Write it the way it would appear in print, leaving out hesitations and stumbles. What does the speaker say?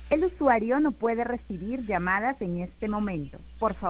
El usuario no puede recibir llamadas en este momento. Por favor,